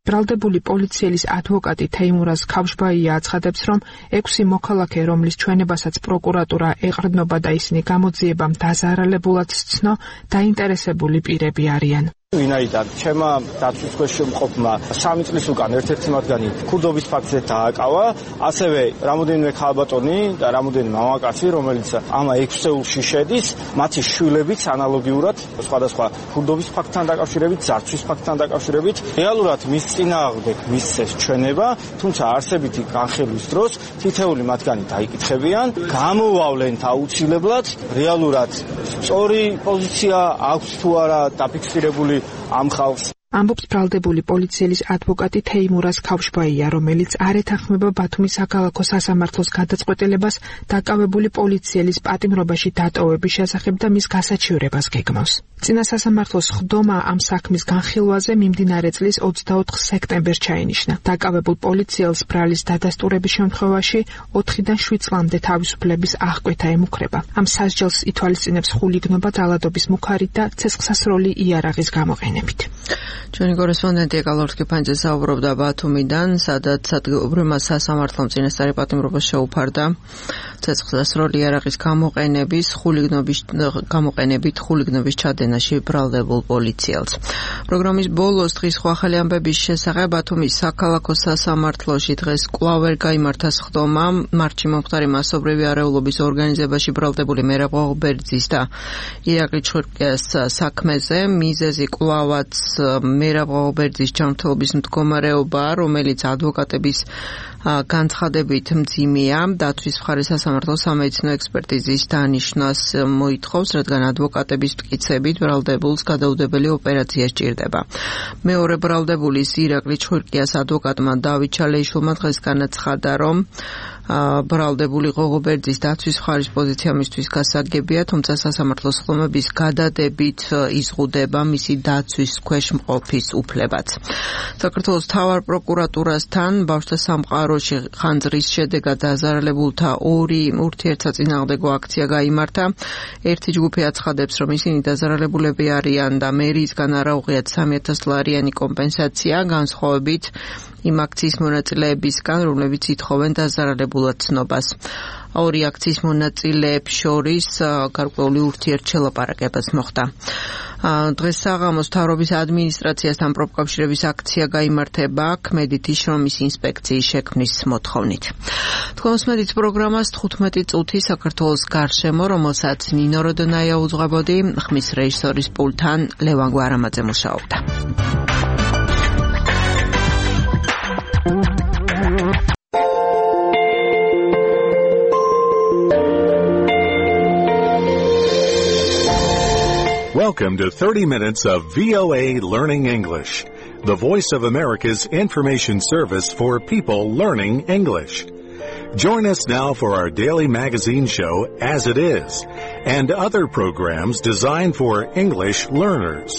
ბრალდებული პოლიციელის ადვოკატი თეიმურაზ ქავშბაია აცხადებს, რომ ექვსი მოქალაქე, რომლის ჩვენებასაც პროკურატურა ეყრდნობა და ისინი გამოძიებამ დაზარალებულად სცნო, დაინტერესებული პირები არიან. ვინაიდან ჩემმა დაცვის ქვეშ შემყოფმა სამი წლის უკან ერთ-ერთი მათგანი ქურდობის ფაქტზე დააკავა, ასევე რამოდენიმე ქალბატონი და რამოდენიმე მამაკაცი, რომელიც ამ ექვსეულში შედის, მათი შვილებიც ანალოგიურად სხვადასხვა ქურდობის ფაქტთან დაკავშირებით, ძარცვის ფაქტთან დაკავშირებით, რეალურად მის წინააღმდეგ მისცეს ჩვენება, თუმცა არსებითი განხილვის დროს თითეული მათგანი დაიკითხებიან, გამოვავლენ აუცილებლად, რეალურად სწორი პოზიცია აქვს თუ არა დაფიქსირებული ამ ხალხს. ამბობს ბრალდებული პოლიციელის ადვოკატი თეიმურაზ ქავშბაია, რომელიც არ ეთანხმება ბათუმის საქალაქო სასამართლოს გადაწყვეტილებას დაკავებული პოლიციელის პატიმრობაში დატოვების შესახებ და მის გასაჩივრებას გეგმავს. წინა სასამართლოს ხდომა ამ საქმის განხილვაზე მიმდინარე წლის ოცდაოთხ სექტემბერს ჩაინიშნა. დაკავებულ პოლიციელს ბრალის დადასტურების შემთხვევაში ოთხიდან შვიდ წლამდე თავისუფლების აღკვეთა ემუქრება. ამ სასჯელს ითვალისწინებს ხულიგნობა ძალადობის მუქარით და ცეცხლსასროლი იარაღის გამოყენებით. ჩვენი კორესპონდენტი ეკალორთკი ფანჯე საუბრობდა ბათუმიდან, სადაც ადგილობრივმა სასამართლომ წინასწარი პატიმრობა შეუფარდა ცეცხლსასროლი იარაღის გამოყენების ხულიგნობის გამოყენებით ხულიგნობის ჩადენაში ბრალდებულ პოლიციელს. პროგრამის ბოლოს დღის ხვახელი ამბების შესახებ ბათუმის საქალაქო სასამართლოში დღეს კვლავ ვერ გაიმართა სხდომა მარტში მომხდარი მასობრივი არეულობის ორგანიზებაში ბრალდებული მერაბ ღობერძის და ირაკლი ჩხურკიას საქმეზე. მიზეზი კვლავაც მერაბ ღობერძის ჯანმრთელობის მდგომარეობა, რომელიც ადვოკატების განცხადებით მძიმეა. დაცვის მხარე სასამართლოს სამედიცინო ექსპერტიზის დანიშნვას მოითხოვს, რადგან ადვოკატების მტკიცებით ბრალდებულს გადაუდებელი ოპერაცია სჭირდება. მეორე ბრალდებულის ირაკლი ჩხურკიას ადვოკატმა დავით ჩალეიშვილმა დღეს განაცხადა, რომ ბრალდებული ღობერძის დაცვის მხარის პოზიცია მისთვის გასაგებია, თუმცა სასამართლოს ხდომების გადადებით იზღუდება მისი დაცვის ქვეშ მყოფის უფლებაც. საქართველოს მთავარ პროკურატურასთან ბავშვთა სამყაროში ხანძრის შედეგად დაზარალებულთა ორი ურთიერთსაწინააღმდეგო აქცია გაიმართა. ერთი ჯგუფი აცხადებს, რომ ისინი დაზარალებულები არიან და მერიისგან არა უღიათ სამი ათას ლარიანი კომპენსაცია, განსხვავებით იმ აქციის მონაწილეებისგან, რომლებიც ითხოვენ დაზარალებულად ცნობას. ორი აქციის მონაწილეებს შორის გარკვეული ურთიერთშელაპარაკებაც მოხდა. დღეს საღამოს მთავრობის ადმინისტრაციასთან პროფკავშირების აქცია გაიმართება ქმედითი შრომის ინსპექციის შექმნის მოთხოვნით. თქოსმედიც პროგრამას თხუთმეტი წუთი საქართველოს გარშემო, რომელსაც ნინო როდონაია უძღვებოდი, ხმის რეჟისორის პულტთან ლევან გვარამაძე მუშაობდა. Welcome to thirty minutes of V O A Learning English, the Voice of America's information service for people learning English. Join us now for our daily magazine show, As It Is, and other programs designed for English learners.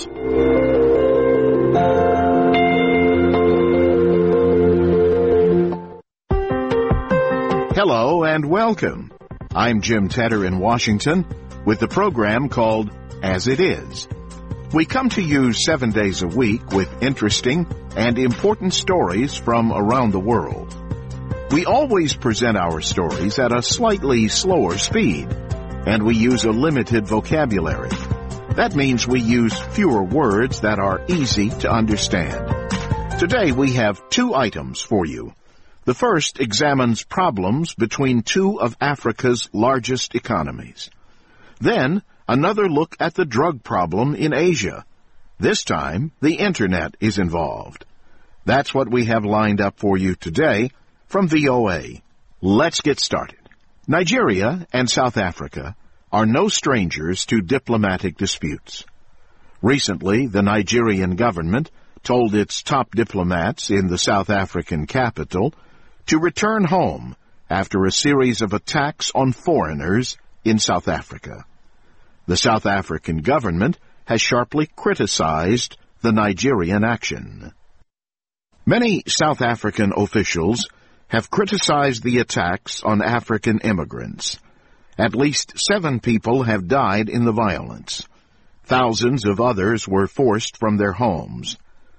Hello and welcome. I'm Jim Tedder in Washington with the program called As It Is. We come to you seven days a week with interesting and important stories from around the world. We always present our stories at a slightly slower speed, and we use a limited vocabulary. That means we use fewer words that are easy to understand. Today we have two items for you. The first examines problems between two of Africa's largest economies. Then, another look at the drug problem in Asia. This time, the Internet is involved. That's what we have lined up for you today from V O A. Let's get started. Nigeria and South Africa are no strangers to diplomatic disputes. Recently, the Nigerian government told its top diplomats in the South African capital to return home after a series of attacks on foreigners in South Africa. The South African government has sharply criticized the Nigerian action. Many South African officials have criticized the attacks on African immigrants. At least seven people have died in the violence. Thousands of others were forced from their homes.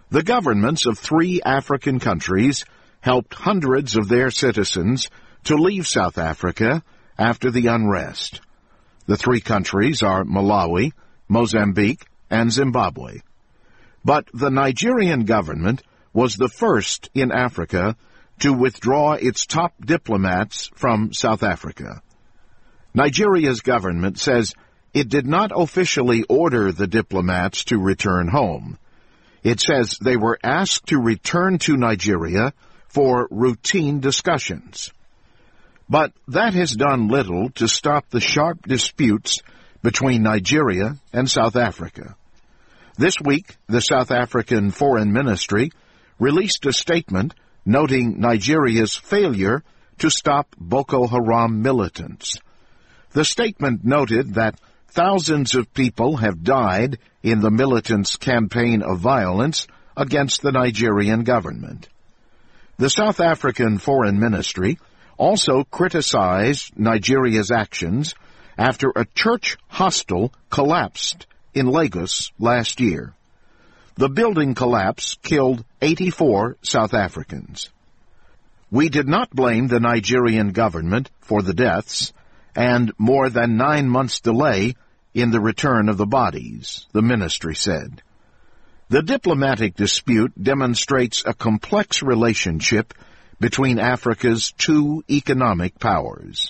The governments of three African countries helped hundreds of their citizens to leave South Africa after the unrest. The three countries are Malawi, Mozambique, and Zimbabwe. But the Nigerian government was the first in Africa to withdraw its top diplomats from South Africa. Nigeria's government says it did not officially order the diplomats to return home. It says they were asked to return to Nigeria for routine discussions. But that has done little to stop the sharp disputes between Nigeria and South Africa. This week, the South African Foreign Ministry released a statement noting Nigeria's failure to stop Boko Haram militants. The statement noted that thousands of people have died in the militants' campaign of violence against the Nigerian government. The South African Foreign Ministry also criticized Nigeria's actions after a church hostel collapsed in Lagos last year. The building collapse killed eighty-four South Africans. We did not blame the Nigerian government for the deaths and more than nine months' delay in the return of the bodies, the ministry said. The diplomatic dispute demonstrates a complex relationship between Africa's two economic powers.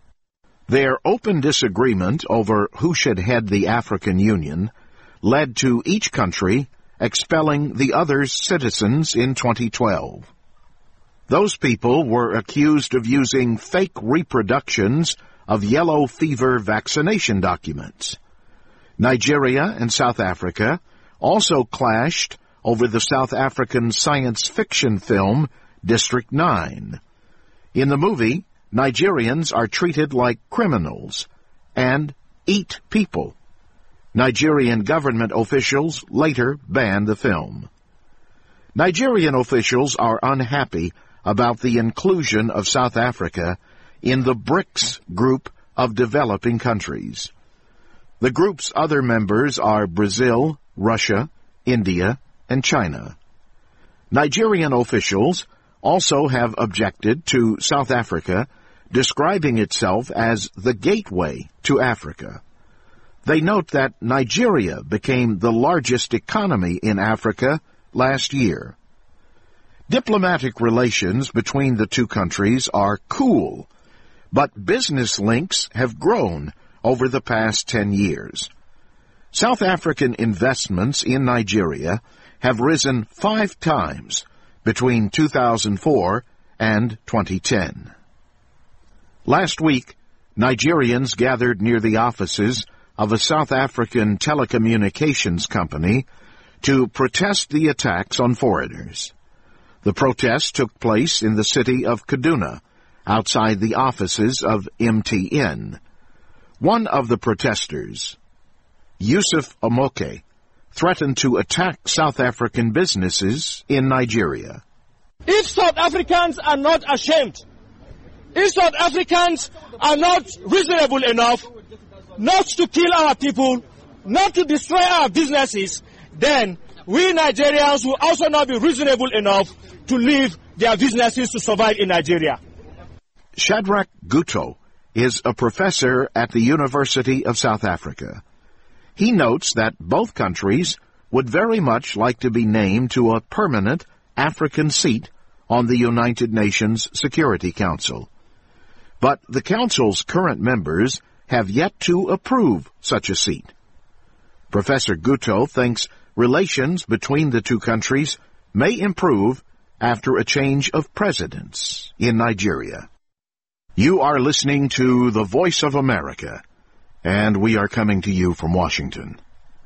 Their open disagreement over who should head the African Union led to each country expelling the other's citizens in twenty twelve. Those people were accused of using fake reproductions of yellow fever vaccination documents. Nigeria and South Africa also clashed over the South African science fiction film District nine. In the movie, Nigerians are treated like criminals and eat people. Nigerian government officials later banned the film. Nigerian officials are unhappy about the inclusion of South Africa in the BRICS group of developing countries. The group's other members are Brazil, Russia, India, and China. Nigerian officials also have objected to South Africa describing itself as the gateway to Africa. They note that Nigeria became the largest economy in Africa last year. Diplomatic relations between the two countries are cool, but business links have grown over the past ten years. South African investments in Nigeria have risen five times between two thousand four and twenty ten. Last week, Nigerians gathered near the offices of a South African telecommunications company to protest the attacks on foreigners. The protest took place in the city of Kaduna, outside the offices of M T N. One of the protesters, Yusuf Omoke, threatened to attack South African businesses in Nigeria. If South Africans are not ashamed, if South Africans are not reasonable enough not to kill our people, not to destroy our businesses, then we Nigerians will also not be reasonable enough to leave their businesses to survive in Nigeria. Shadrach Guto is a professor at the University of South Africa. He notes that both countries would very much like to be named to a permanent African seat on the United Nations Security Council. But the Council's current members have yet to approve such a seat. Professor Guto thinks relations between the two countries may improve after a change of presidents in Nigeria. You are listening to The Voice of America, and we are coming to you from Washington.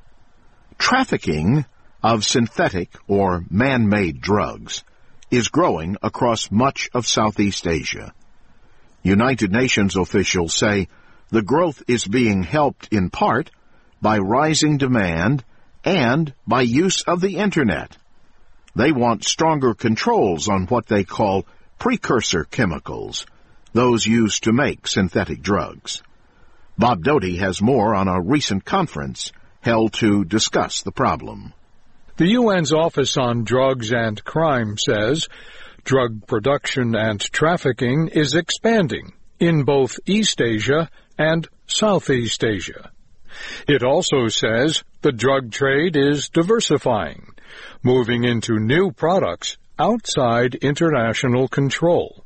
Trafficking of synthetic or man-made drugs is growing across much of Southeast Asia. United Nations officials say the growth is being helped in part by rising demand and by use of the Internet. They want stronger controls on what they call precursor chemicals, those used to make synthetic drugs. Bob Doty has more on a recent conference held to discuss the problem. The U N's Office on Drugs and Crime says drug production and trafficking is expanding in both East Asia and Southeast Asia. It also says the drug trade is diversifying, moving into new products outside international control.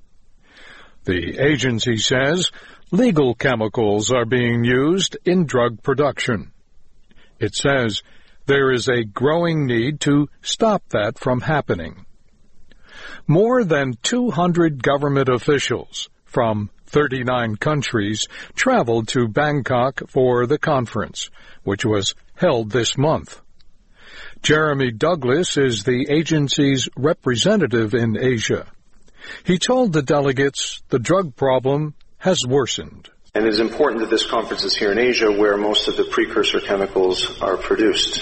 The agency says legal chemicals are being used in drug production. It says there is a growing need to stop that from happening. More than two hundred government officials from thirty-nine countries traveled to Bangkok for the conference, which was held this month. Jeremy Douglas is the agency's representative in Asia. He told the delegates the drug problem has worsened. And it is important that this conference is here in Asia, where most of the precursor chemicals are produced,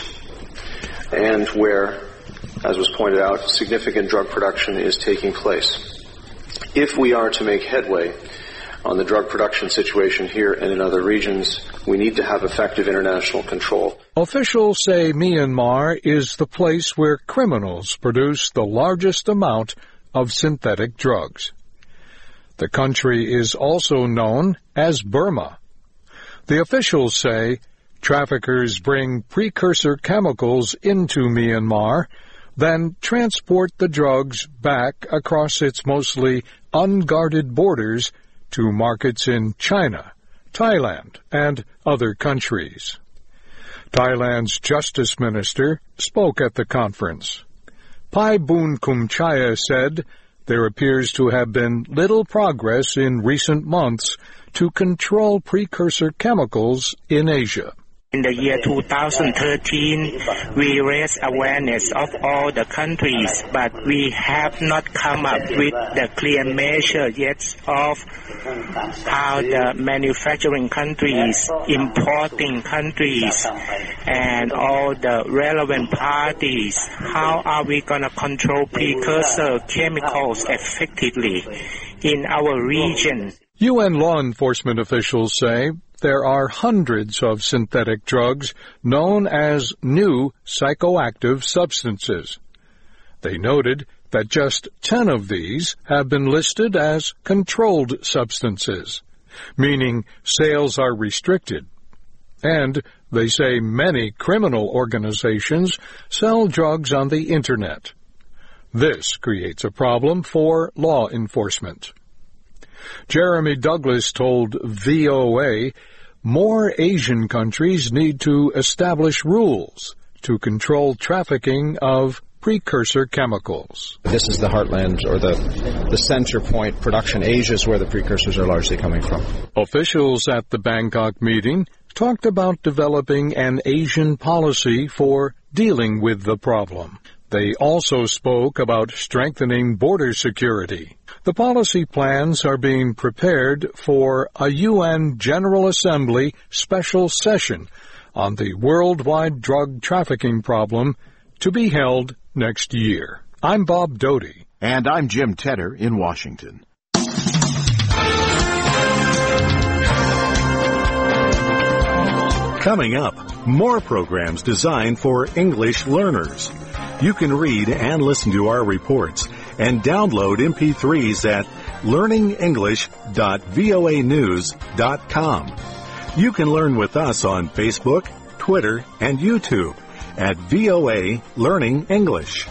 and where, as was pointed out, significant drug production is taking place. If we are to make headway on the drug production situation here and in other regions, we need to have effective international control. Officials say Myanmar is the place where criminals produce the largest amount of synthetic drugs. The country is also known as Burma. The officials say traffickers bring precursor chemicals into Myanmar, then transport the drugs back across its mostly unguarded borders to markets in China, Thailand, and other countries. Thailand's Justice Minister spoke at the conference. Pai Boon Kumchaya said there appears to have been little progress in recent months to control precursor chemicals in Asia. In the year two thousand thirteen, we raised awareness of all the countries, but we have not come up with the clear measure yet of how the manufacturing countries, importing countries, and all the relevant parties, how are we going to control precursor chemicals effectively in our region? U N law enforcement officials say there are hundreds of synthetic drugs known as new psychoactive substances. They noted that just ten of these have been listed as controlled substances, meaning sales are restricted. And they say many criminal organizations sell drugs on the Internet. This creates a problem for law enforcement. Jeremy Douglas told V O A more Asian countries need to establish rules to control trafficking of precursor chemicals. This is the heartland or the, the center point. Production Asia is where the precursors are largely coming from. Officials at the Bangkok meeting talked about developing an Asian policy for dealing with the problem. They also spoke about strengthening border security. The policy plans are being prepared for a U N General Assembly special session on the worldwide drug trafficking problem to be held next year. I'm Bob Doty. And I'm Jim Tedder in Washington. Coming up, more programs designed for English learners. You can read and listen to our reports and download M P threes at learning english dot voa news dot com. You can learn with us on Facebook, Twitter, and YouTube at V O A Learning English.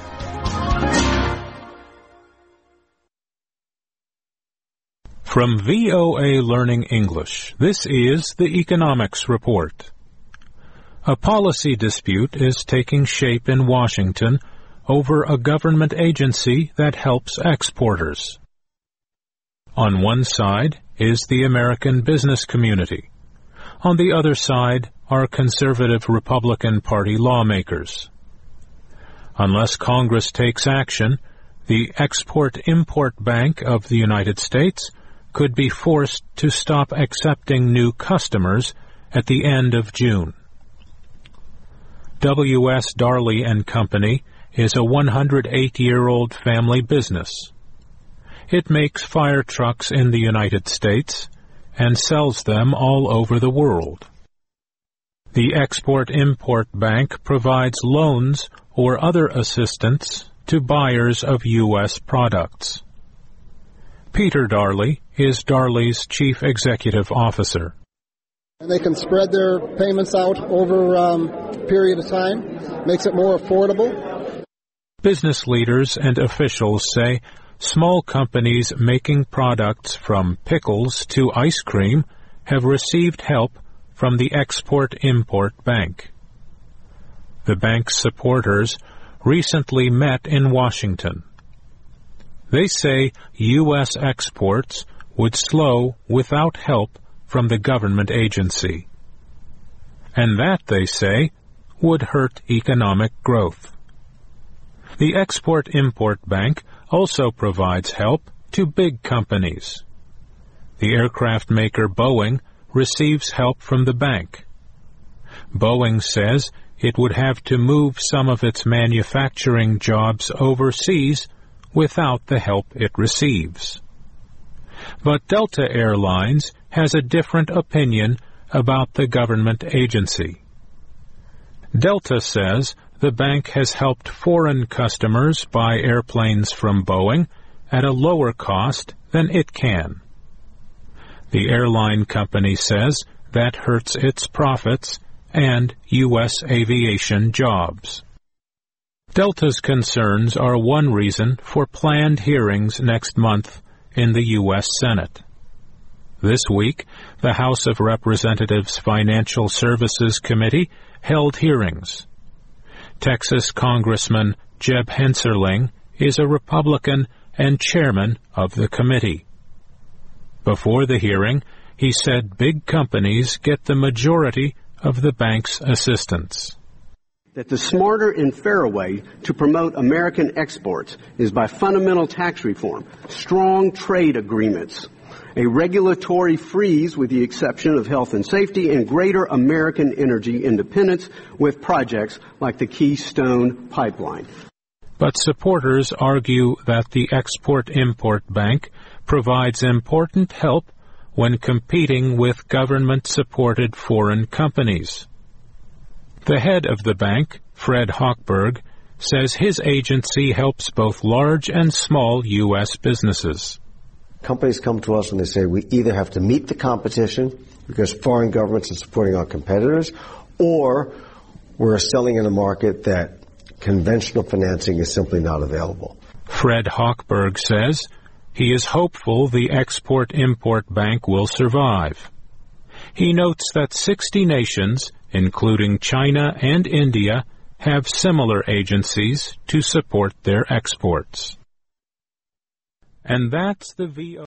From V O A Learning English, this is the Economics Report. A policy dispute is taking shape in Washington over a government agency that helps exporters. On one side is the American business community. On the other side are conservative Republican Party lawmakers. Unless Congress takes action, the Export-Import Bank of the United States could be forced to stop accepting new customers at the end of June. W S Darley and Company is a one hundred eight year old family business. It makes fire trucks in the United States and sells them all over the world. The Export-Import Bank provides loans or other assistance to buyers of U S products. Peter Darley is Darley's chief executive officer. And they can spread their payments out over um, a period of time, makes it more affordable. Business leaders and officials say small companies making products from pickles to ice cream have received help from the Export-Import Bank. The bank's supporters recently met in Washington. They say U S exports would slow without help from the government agency. And that, they say, would hurt economic growth. The Export-Import Bank also provides help to big companies. The aircraft maker Boeing receives help from the bank. Boeing says it would have to move some of its manufacturing jobs overseas without the help it receives. But Delta Airlines has a different opinion about the government agency. Delta says the bank has helped foreign customers buy airplanes from Boeing at a lower cost than it can. The airline company says that hurts its profits and U S aviation jobs. Delta's concerns are one reason for planned hearings next month in the U S Senate. This week, the House of Representatives Financial Services Committee held hearings. Texas Congressman Jeb Hensarling is a Republican and chairman of the committee. Before the hearing, he said big companies get the majority of the bank's assistance. That the smarter and fairer way to promote American exports is by fundamental tax reform, strong trade agreements, a regulatory freeze with the exception of health and safety, and greater American energy independence with projects like the Keystone Pipeline. But supporters argue that the Export-Import Bank provides important help when competing with government-supported foreign companies. The head of the bank, Fred Hochberg, says his agency helps both large and small U S businesses. Companies come to us and they say we either have to meet the competition because foreign governments are supporting our competitors, or we're selling in a market that conventional financing is simply not available. Fred Hochberg says he is hopeful the Export-Import Bank will survive. He notes that sixty nations, including China and India, have similar agencies to support their exports. And that's the V O